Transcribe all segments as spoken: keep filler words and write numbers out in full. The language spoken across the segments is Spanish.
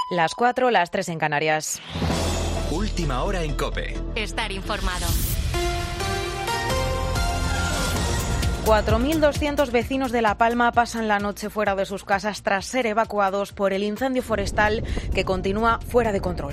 Las cuatro, las tres en Canarias. Última hora en COPE. Estar informado. cuatro mil doscientos vecinos de La Palma pasan la noche fuera de sus casas tras ser evacuados por el incendio forestal que continúa fuera de control.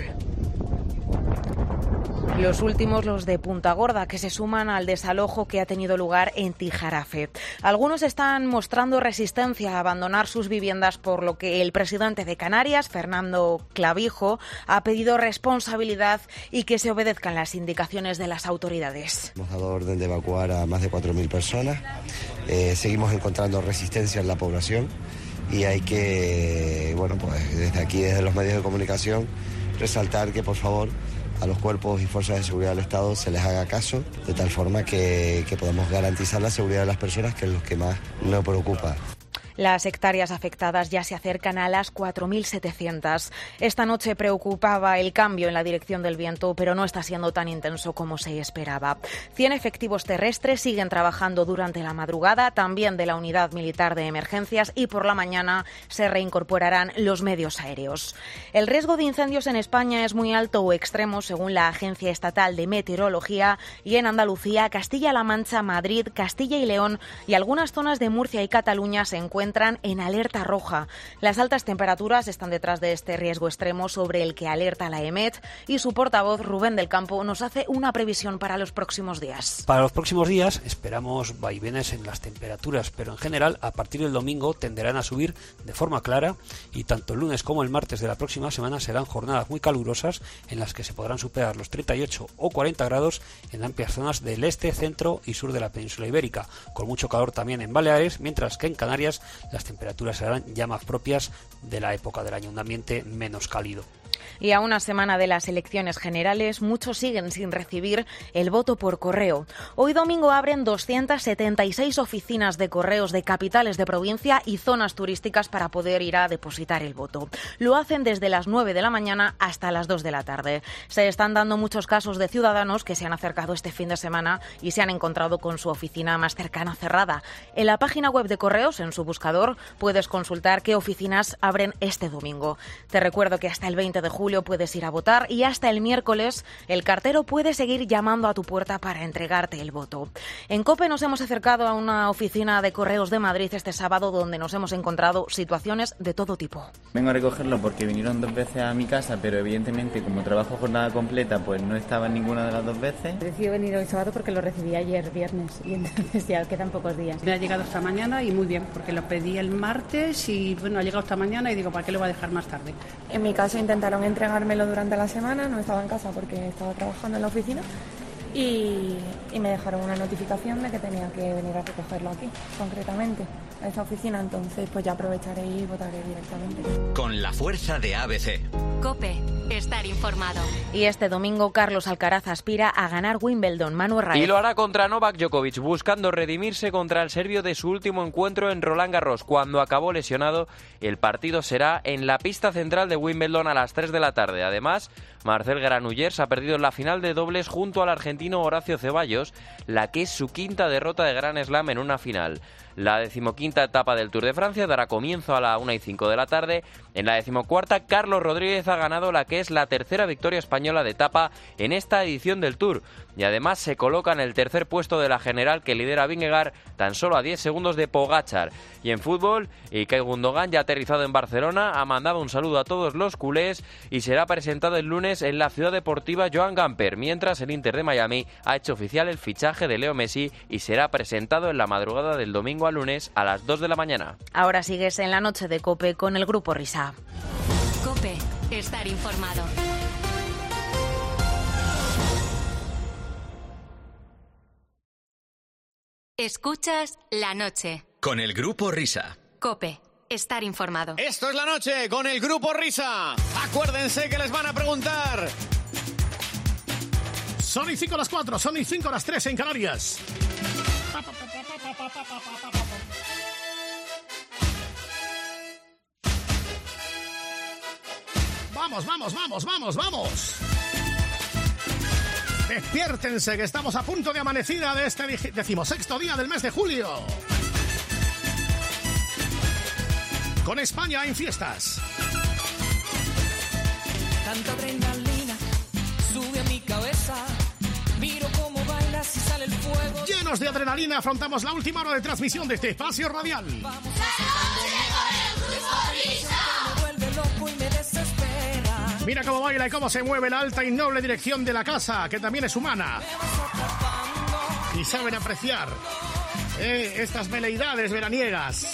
Los últimos, los de Punta Gorda, que se suman al desalojo que ha tenido lugar en Tijarafe. Algunos están mostrando resistencia a abandonar sus viviendas, por lo que el presidente de Canarias, Fernando Clavijo, ha pedido responsabilidad y que se obedezcan las indicaciones de las autoridades. Hemos dado orden de evacuar a más de cuatro mil personas. Eh, seguimos encontrando resistencia en la población y hay que, bueno, pues desde aquí, desde los medios de comunicación, resaltar que, por favor, a los cuerpos y fuerzas de seguridad del Estado se les haga caso, de tal forma que, que podamos garantizar la seguridad de las personas, que es lo que más nos preocupa. Las hectáreas afectadas ya se acercan a las cuatro mil setecientas. Esta noche preocupaba el cambio en la dirección del viento, pero no está siendo tan intenso como se esperaba. cien efectivos terrestres siguen trabajando durante la madrugada, también de la Unidad Militar de Emergencias, y por la mañana se reincorporarán los medios aéreos. El riesgo de incendios en España es muy alto o extremo, según la Agencia Estatal de Meteorología, y en Andalucía, Castilla-La Mancha, Madrid, Castilla y León y algunas zonas de Murcia y Cataluña se encuentran entran en alerta roja. Las altas temperaturas están detrás de este riesgo extremo sobre el que alerta la EMET, y su portavoz, Rubén del Campo, nos hace una previsión para los próximos días. Para los próximos días esperamos vaivenes en las temperaturas, pero en general a partir del domingo tenderán a subir de forma clara, y tanto el lunes como el martes de la próxima semana serán jornadas muy calurosas en las que se podrán superar los treinta y ocho o cuarenta grados en amplias zonas del este, centro y sur de la península ibérica, con mucho calor también en Baleares, mientras que en Canarias las temperaturas serán ya más propias de la época del año, un ambiente menos cálido. Y a una semana de las elecciones generales, muchos siguen sin recibir el voto por correo. Hoy domingo abren doscientas setenta y seis oficinas de correos de capitales de provincia y zonas turísticas para poder ir a depositar el voto. Lo hacen desde las nueve de la mañana hasta las dos de la tarde. Se están dando muchos casos de ciudadanos que se han acercado este fin de semana y se han encontrado con su oficina más cercana cerrada. En la página web de Correos, en su buscador, puedes consultar qué oficinas abren este domingo. Te recuerdo que hasta el veinte de julio puedes ir a votar, y hasta el miércoles el cartero puede seguir llamando a tu puerta para entregarte el voto. En COPE nos hemos acercado a una oficina de Correos de Madrid este sábado, donde nos hemos encontrado situaciones de todo tipo. Vengo a recogerlo porque vinieron dos veces a mi casa, pero evidentemente como trabajo jornada completa pues no estaba en ninguna de las dos veces. Decidí venir hoy sábado porque lo recibí ayer viernes y entonces ya quedan pocos días. Me ha llegado esta mañana y muy bien, porque lo pedí el martes y bueno, ha llegado esta mañana y digo, ¿para qué lo voy a dejar más tarde? En mi caso intentaron entregármelo durante la semana, no estaba en casa porque estaba trabajando en la oficina, y, y me dejaron una notificación de que tenía que venir a recogerlo aquí, concretamente, a esa oficina. Entonces pues ya aprovecharé y votaré directamente. Con la fuerza de A B C. COPE. Estar informado. Y este domingo Carlos Alcaraz aspira a ganar Wimbledon. Manu Raez. Y lo hará contra Novak Djokovic, buscando redimirse contra el serbio de su último encuentro en Roland Garros, cuando acabó lesionado. El partido será en la pista central de Wimbledon a las tres de la tarde. Además, Marcel Granollers ha perdido en la final de dobles junto al argentino Horacio Ceballos, la que es su quinta derrota de Grand Slam en una final. La decimoquinta etapa del Tour de Francia dará comienzo a la una y cinco de la tarde. En la decimocuarta, Carlos Rodríguez ha ganado la que es la tercera victoria española de etapa en esta edición del Tour. Y además se coloca en el tercer puesto de la general que lidera Vingegaard, tan solo a diez segundos de Pogačar. Y en fútbol, Ilkay Gundogan, ya aterrizado en Barcelona, ha mandado un saludo a todos los culés y será presentado el lunes en la ciudad deportiva Joan Gamper, mientras el Inter de Miami ha hecho oficial el fichaje de Leo Messi y será presentado en la madrugada del domingo al lunes a las dos de la mañana. Ahora sigues en la noche de COPE con el Grupo Risa. COPE. Estar informado. Escuchas La Noche. Con el Grupo Risa. COPE. Estar informado. Esto es La Noche con el Grupo Risa. Acuérdense que les van a preguntar. Son y cinco las cuatro, son y cinco las tres en Canarias. Vamos, vamos, vamos, vamos, vamos. Despiértense que estamos a punto de amanecida de este decimosexto día del mes de julio. Con España en fiestas. Tanta adrenalina sube a mi cabeza. Miro cómo bailas y sale el fuego. Llenos de adrenalina afrontamos la última hora de transmisión de este espacio radial. Vamos a me vuelve loco y me desespera. Mira cómo baila y cómo se mueve la alta y noble dirección de la casa, que también es humana. Y saben apreciar eh, estas veleidades veraniegas.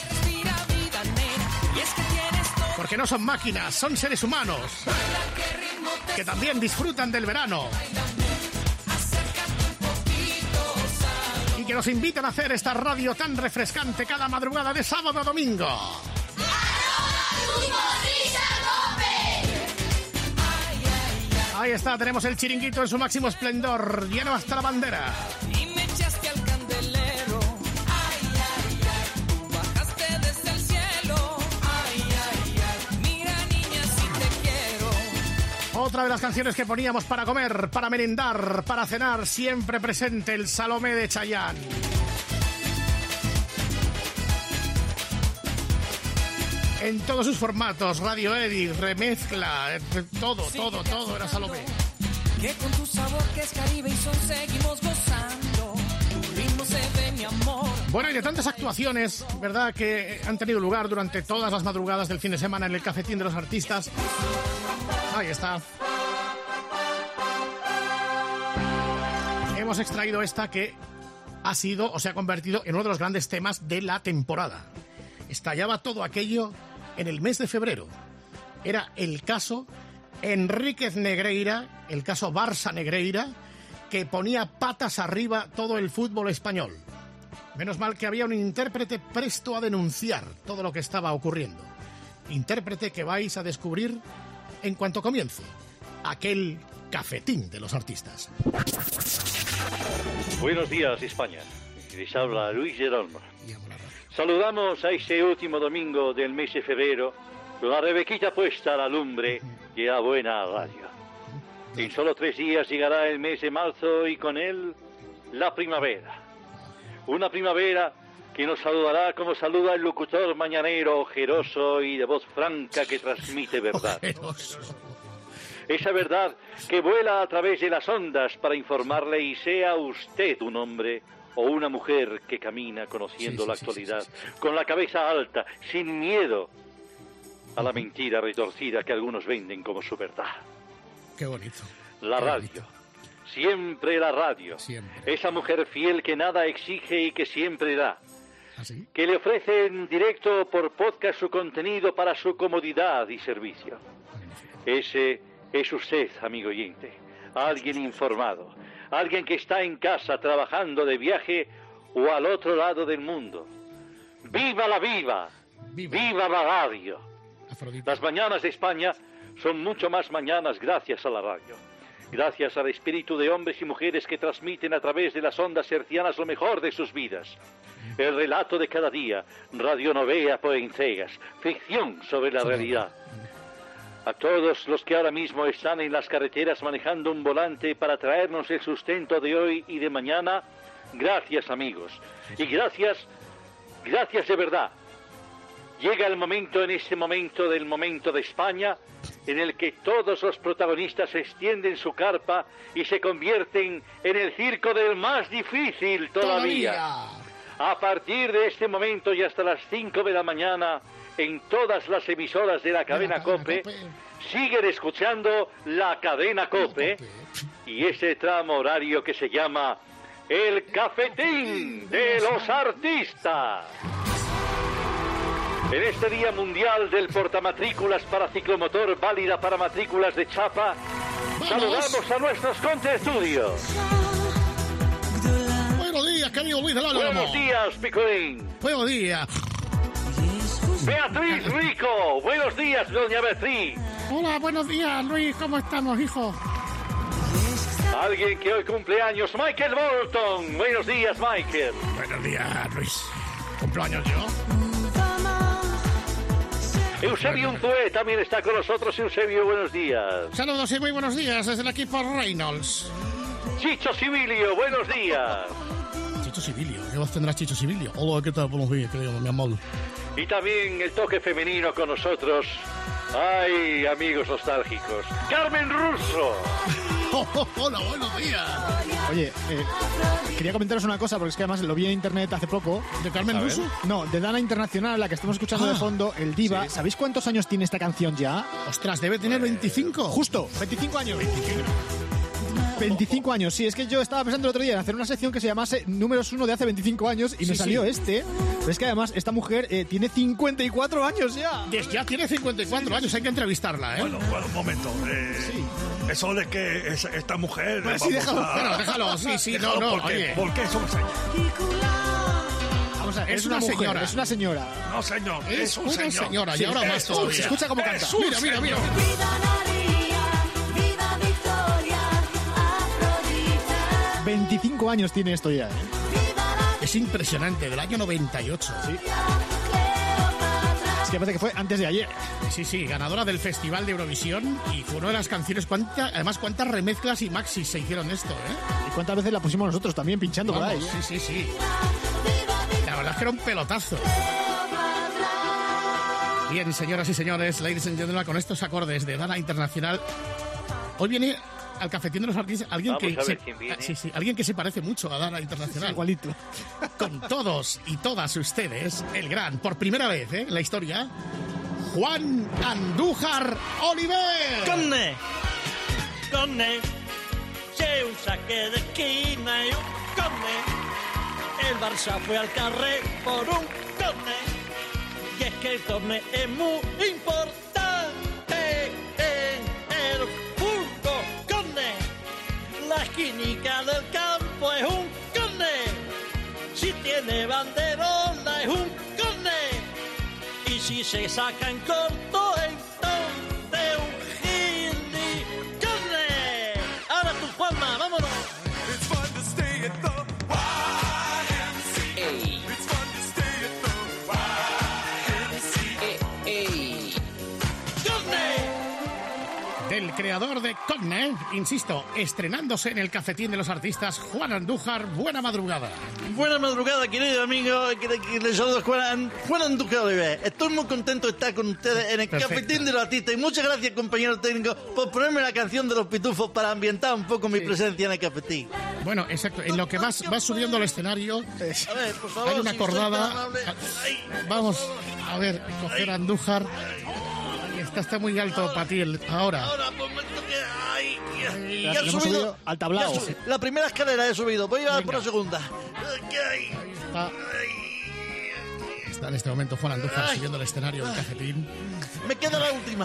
Porque no son máquinas, son seres humanos que también disfrutan del verano y que nos invitan a hacer esta radio tan refrescante cada madrugada de sábado a domingo. Ahí está, tenemos el chiringuito en su máximo esplendor, lleno hasta la bandera. Y me echaste al candelero. Ay, ay, ay, tú bajaste desde el cielo. Ay, ay, ay, mira niña si te quiero. Otra de las canciones que poníamos para comer, para merendar, para cenar, siempre presente, el Salomé de Chayanne. En todos sus formatos, Radio Edit, remezcla, todo, todo, todo era Salomé. Que con tu sabor que es Caribe y son seguimos gozando. Tu ritmo se ve, mi amor. Bueno, y de tantas actuaciones, ¿verdad?, que han tenido lugar durante todas las madrugadas del fin de semana en el Cafetín de los Artistas. Ahí está. Hemos extraído esta que ha sido o se ha convertido en uno de los grandes temas de la temporada. Estallaba todo aquello en el mes de febrero. Era el caso Enríquez Negreira, el caso Barça Negreira, que ponía patas arriba todo el fútbol español. Menos mal que había un intérprete presto a denunciar todo lo que estaba ocurriendo. Intérprete que vais a descubrir en cuanto comience aquel Cafetín de los Artistas. Buenos días, España. Les habla Luis Gerolmo. Saludamos a este último domingo del mes de febrero, con la rebequita puesta a la lumbre y a buena radio. En solo tres días llegará el mes de marzo y con él la primavera. Una primavera que nos saludará como saluda el locutor mañanero ojeroso y de voz franca que transmite verdad. Esa verdad que vuela a través de las ondas para informarle y sea usted un hombre o una mujer que camina conociendo sí, sí, la actualidad, sí, sí, sí. con la cabeza alta, sin miedo a la mentira retorcida que algunos venden como su verdad. Qué bonito. La Qué radio. bonito. Siempre la radio. Siempre. Esa mujer fiel que nada exige y que siempre da. ¿Así? Que le ofrece en directo por podcast su contenido para su comodidad y servicio. Ese es usted, amigo oyente. Alguien informado. Alguien que está en casa trabajando de viaje o al otro lado del mundo. ¡Viva la viva! ¡Viva, ¡Viva la radio! Afrodita. Las mañanas de España son mucho más mañanas gracias a la radio. Gracias al espíritu de hombres y mujeres que transmiten a través de las ondas hercianas lo mejor de sus vidas. El relato de cada día, radionovela por entregas, ficción sobre la realidad. A todos los que ahora mismo están en las carreteras manejando un volante para traernos el sustento de hoy y de mañana, gracias amigos. Y gracias, gracias de verdad. Llega el momento, en este momento del momento de España, en el que todos los protagonistas extienden su carpa y se convierten en el circo del más difícil todavía. todavía. A partir de este momento y hasta las cinco de la mañana, en todas las emisoras de la cadena, la cadena COPE, COPE, siguen escuchando la cadena COPE, COPE y ese tramo horario que se llama el Cafetín de los Artistas. En este Día Mundial del Portamatrículas para Ciclomotor, válida para matrículas de chapa, ¡vamos! Saludamos a nuestros contertulios. Buenos días, querido Luis del Álamo. Buenos días, Picolín. Buenos días. Beatriz Rico, buenos días, doña Beatriz. Hola, buenos días, Luis, ¿cómo estamos, hijo? Alguien que hoy cumple años, Michael Bolton. Buenos días, Michael. Buenos días, Luis. ¿Cumpleaños yo? Eusebio Unzué también está con nosotros. Eusebio, buenos días. Saludos y muy buenos días desde el equipo Reynolds. Chicho Sibilio, buenos días. Chicho Sibilio, ¿qué voz tendrá Chicho Sibilio? Hola, ¿qué tal? Buenos días, querido mi amor. Y también el toque femenino con nosotros, Ay, amigos nostálgicos. ¡Carmen Russo! Oh, oh, hola, buenos días. Oye, eh, quería comentaros una cosa, porque es que además lo vi en internet hace poco. ¿De Carmen Russo? No, de Dana Internacional, la que estamos escuchando ah, de fondo, el Diva. Sí. ¿Sabéis cuántos años tiene esta canción ya? Ostras, debe tener veinticinco. Justo, veinticinco años. veinticinco. veinticinco años, sí, es que yo estaba pensando el otro día en hacer una sección que se llamase Números uno de hace veinticinco años y sí, me salió sí. este. Pero es que además esta mujer eh, tiene cincuenta y cuatro años ya. Ya tiene cincuenta y cuatro sí, años, sí. Hay que entrevistarla, ¿eh? Bueno, bueno, un momento. Eh, sí. Eso de que es, esta mujer... Pues sí, déjalo, a... bueno, déjalo, sí, sí, déjalo, no, no, ¿por qué? oye. ¿Por qué somos años? Vamos a ver, es, es una, una señora, mujer, es una señora. No, señor, es, es un una señor. señora, y ahora más todavía. Escucha cómo canta. Mira, mira, mira. veinticinco años tiene esto ya, ¿eh? Es impresionante, del año noventa y ocho. Sí. Es que parece que fue antes de ayer. Sí, sí, ganadora del Festival de Eurovisión y fue una de las canciones. ¿Cuánta, además, cuántas remezclas y maxis se hicieron de esto, ¿eh? ¿Y cuántas veces la pusimos nosotros también pinchando Vamos, por ahí? ¿eh? Sí, sí, sí. La verdad es que era un pelotazo. Bien, señoras y señores, ladies and gentlemen, con estos acordes de Dana Internacional, hoy viene al cafetín de los artistas alguien Vamos que a ver se, quién viene. sí, sí, alguien que se parece mucho a Dana Internacional. Sí, igualito. Con todos y todas ustedes, el gran, por primera vez ¿eh? en la historia, Juan Andújar Oliver. Conne, conne, c'è un saque de esquina y un conne. El Barça fue al carré por un conne. Y es que el conne es muy importante en el fútbol, conne. La esquinica del campo es un conne. Si tiene banderola es un conne. Y si se saca en corto, entonces un gili conne. Ahora tú, Juanma, vámonos. It's fun to stay at the Y M C A. It's fun to stay at the Y M C A. ¡Conne! Del creador de Cogne, insisto, estrenándose en el cafetín de los artistas, Juan Andújar. Buena madrugada. Buena madrugada, querido amigo. Les saludo Juan, Juan Andújar Oliver. Estoy muy contento de estar con ustedes en el Perfecto. Cafetín de los artistas. Y muchas gracias, compañero técnico, por ponerme la canción de los pitufos para ambientar un poco mi sí. presencia en el cafetín. Bueno, exacto. En lo que vas, vas subiendo al escenario, a ver, por favor, hay una si cordada. Vamos a ver, coger a Andújar. Está, está muy alto para ti el, ahora. Ahora, por momento que... Ay, ya, ya, ya ya he subido, subido al tablao. Subido. La primera escalera he subido. Voy a ir por la segunda. Ahí está. Está en este momento Juan Andújar ay. subiendo el escenario del cafetín. Me queda la última.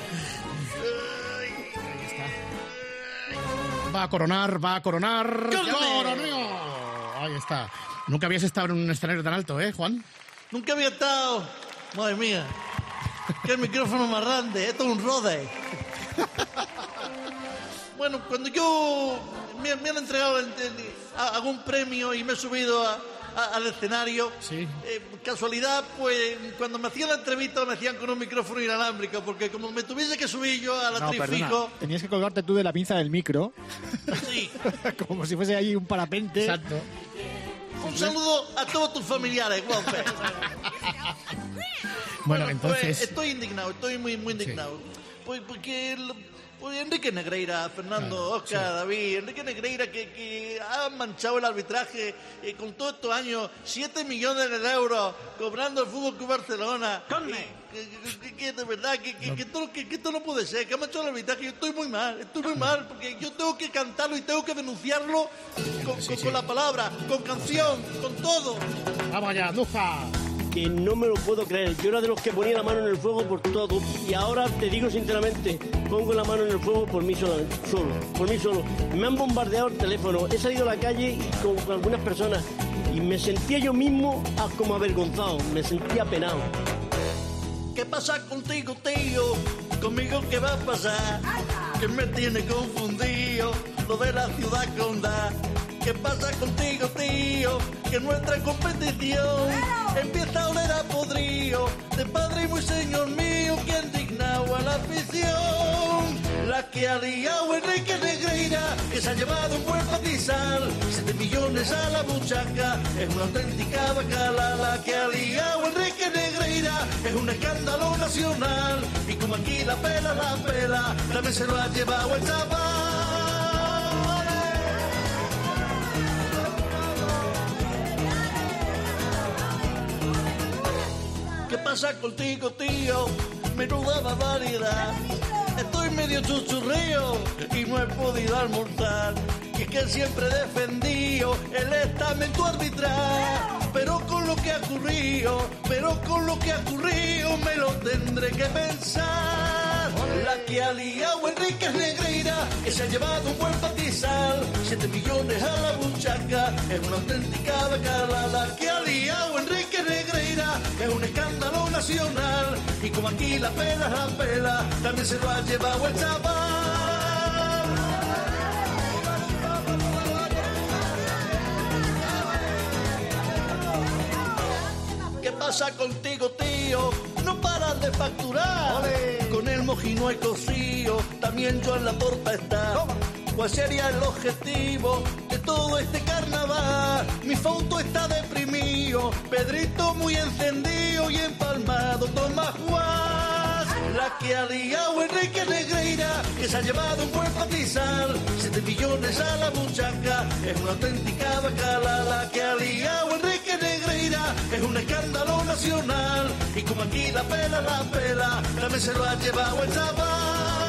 Ahí está. Va a coronar, va a coronar. ¡Coroneo! Ahí está. Nunca habías estado en un escenario tan alto, ¿eh, Juan? Nunca había estado. Madre mía. Que el micrófono más grande, esto es un Rode. Bueno, cuando yo me, me han entregado el, el, algún premio y me he subido a, a, al escenario, sí. eh, casualidad, pues cuando me hacían la entrevista me hacían con un micrófono inalámbrico, porque como me tuviese que subir yo a la no, trifico... Perdona. Tenías que colgarte tú de la pinza del micro. Sí. Como si fuese ahí un parapente. Exacto. Un saludo a todos tus familiares, Juanfe. Bueno, bueno, entonces... Pues estoy indignado, estoy muy, muy indignado. Sí. Pues porque... Pues Enrique Negreira, Fernando, claro, Oscar, sí. David, Enrique Negreira, que, que ha manchado el arbitraje eh, con todos estos años, siete millones de euros cobrando el Fútbol Club Barcelona. ¡Conne! Que, que, que de verdad, que, que, no. que, esto, que, que esto no puede ser, que ha manchado el arbitraje. Yo estoy muy mal, estoy muy mal, porque yo tengo que cantarlo y tengo que denunciarlo con, sí, con, sí. con la palabra, con canción, con todo. ¡Vamos allá, Luja! Que no me lo puedo creer. Yo era de los que ponía la mano en el fuego por todo. Y ahora te digo sinceramente, pongo la mano en el fuego por mí solo, solo, por mí solo. Me han bombardeado el teléfono. He salido a la calle con, con algunas personas y me sentía yo mismo como avergonzado. Me sentía penado. ¿Qué pasa contigo, tío? ¿Conmigo qué va a pasar? Que me tiene confundido lo de la ciudad condal. ¿Qué pasa contigo, tío? Que nuestra competición empieza a oler a podrido. De padre y muy señor mío que ha indignado a la afición. La La que ha liado Enrique Negreira, que se ha llevado un buen patizal, siete millones a la buchaca, es una auténtica bacala. La que ha liado Enrique Negreira, es un escándalo nacional, y como aquí la pela, la pela, también se lo ha llevado el chaval. ¿Qué pasa contigo, tío? Menuda barbaridad. Estoy medio chuchurrío y no he podido almorzar. Y es que siempre he defendido el estamento arbitral. Pero con lo que ha ocurrido, pero con lo que ha ocurrido me lo tendré que pensar. La que ha liado Enrique Negreira, que se ha llevado un buen patizal, siete millones a la buchaca, es una auténtica bacala. La que ha liado Enrique Negreira, es un escándalo nacional, y como aquí la pela la pela, también se lo ha llevado el chaval. ¿Qué pasa contigo, tío? No paras de facturar. ¡Olé! Con el mojino y cocido, también yo en la torta está. ¡Toma! ¿Cuál sería el objetivo de todo este carnaval? Mi foto está deprimido, Pedrito muy encendido y empalmado, toma Juan. La que ha liado Enrique Negreira, que se ha llevado un buen patizal, siete millones a la buchaca, es una auténtica bacala. La que ha liado Enrique Negreira, es un escándalo nacional, y como aquí la pela, la pela, también se lo ha llevado el chaval.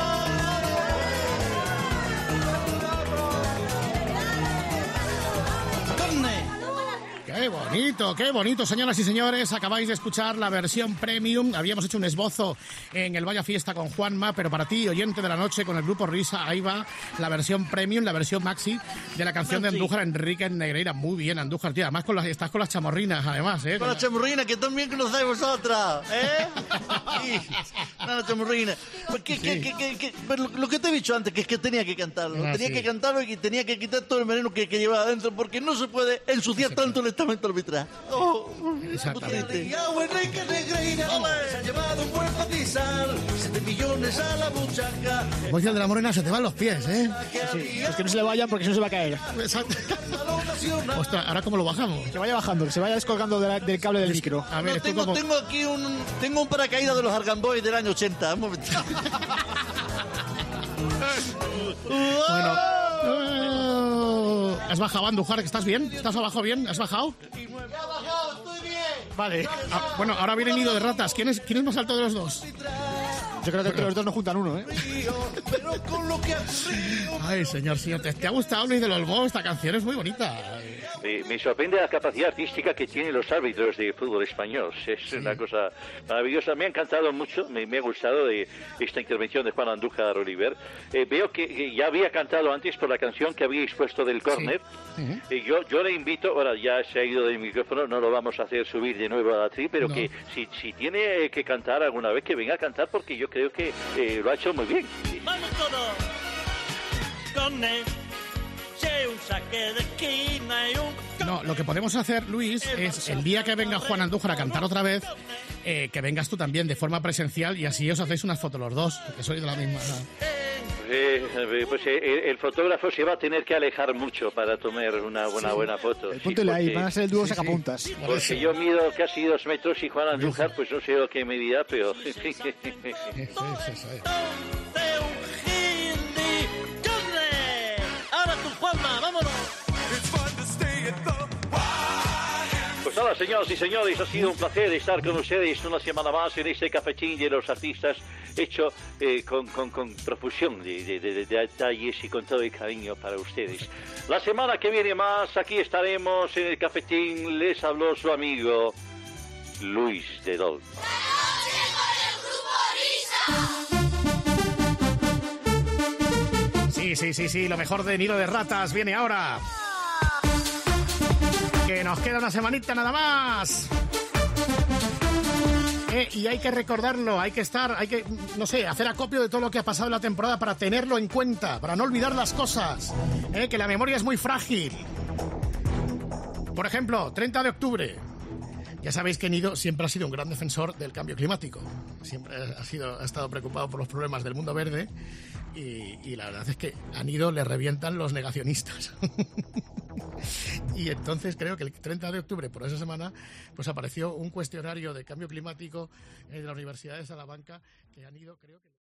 Qué bonito, qué bonito, señoras y señores. Acabáis de escuchar la versión premium. Habíamos hecho un esbozo en el Vaya Fiesta con Juanma, pero para ti, oyente de la noche, con el Grupo Risa, ahí va la versión premium, la versión maxi de la canción de Andújar, Enrique Negreira. Muy bien, Andújar, tío. Además, con las, estás con las chamorrinas, además, ¿eh? Con las chamorrinas, que también conocéis vosotras, ¿eh? Sí, las chamorrinas. ¿Qué, Sí. qué, qué, qué, qué? Pero lo, lo que te he dicho antes, que es que tenía que cantarlo. Ah, tenía sí. que cantarlo y tenía que quitar todo el veneno que, que llevaba adentro, porque no se puede ensuciar tanto el estamento arbitral. Oh, Exactamente. liado Enrique Negreira, se ha llevado un buen patizal, siete millones a la buchaca. Como dice el de la Morena, se te van los pies, ¿eh? Sí, pues que no se le vayan porque si no se va a caer. Ostras, ¿ahora cómo lo bajamos? Que vaya bajando, que se vaya descolgando de la- del cable del micro. A ver, No, esto tengo, como... tengo aquí un tengo un paracaídas de los Argamboy del año ochenta. Un momento. Bueno. Oh, ¿has bajado, Andújar? ¿Estás bien? ¿Estás abajo bien? ¿Has bajado? Ya ha bajado, estoy bien. Vale. Ah, bueno, ahora viene el nido de ratas. ¿Quién es, quién es más alto de los dos? Yo creo que entre los dos no juntan uno, ¿eh? Pero con lo que ha ocurrido. Ay, señor, señor. ¿Te, te ha gustado, Luis del Olmo? Esta canción es muy bonita. Me, me sorprende la capacidad artística que tienen los árbitros de fútbol español. Es una cosa maravillosa. Me ha encantado mucho, me, me ha gustado de esta intervención de Juan Andújar Oliver. Eh, veo que, que ya había cantado antes por la canción que habíais puesto del córner. Sí. Y yo, yo le invito, ahora ya se ha ido del micrófono, no lo vamos a hacer subir de nuevo a la tri, pero No. que si, si tiene que cantar alguna vez, que venga a cantar, porque yo creo que eh, lo ha hecho muy bien. Vamos todos. Con él. Sé un saque de esquina y un... No, lo que podemos hacer, Luis, es el día que venga Juan Andújar a cantar otra vez, eh, que vengas tú también de forma presencial y así os hacéis unas fotos los dos, que sois de la misma. Eh, pues eh, el, el fotógrafo se va a tener que alejar mucho para tomar una buena, buena foto. Sí, Póntele ahí, porque- van a ser el dúo sí, sí. sacapuntas. Porque yo mido casi dos metros y Juan Andújar, pues no sé lo que medida, pero... Eso es, eso es. de un hindi. ¡Corre! Ahora tú, Juanma, vámonos. Pues nada, señoras y señores, ha sido un placer estar con ustedes una semana más en este cafetín de los artistas, hecho eh, con, con, con profusión de, de, de- de detalles y con todo el cariño para ustedes. La semana que viene más, aquí estaremos en el cafetín, les habló su amigo Luis de Dol. Sí, sí, sí, sí, lo mejor de Nido de Ratas viene ahora. Que nos queda una semanita nada más. Eh, y hay que recordarlo, hay que estar, hay que, no sé, hacer acopio de todo lo que ha pasado en la temporada para tenerlo en cuenta, para no olvidar las cosas. Eh, que la memoria es muy frágil. Por ejemplo, treinta de octubre. Ya sabéis que Nido siempre ha sido un gran defensor del cambio climático. Siempre ha, sido, ha estado preocupado por los problemas del mundo verde y, y la verdad es que a Nido le revientan los negacionistas. Y entonces creo que el treinta de octubre, por esa semana, pues apareció un cuestionario de cambio climático de la Universidad de Salamanca que a Nido creo que...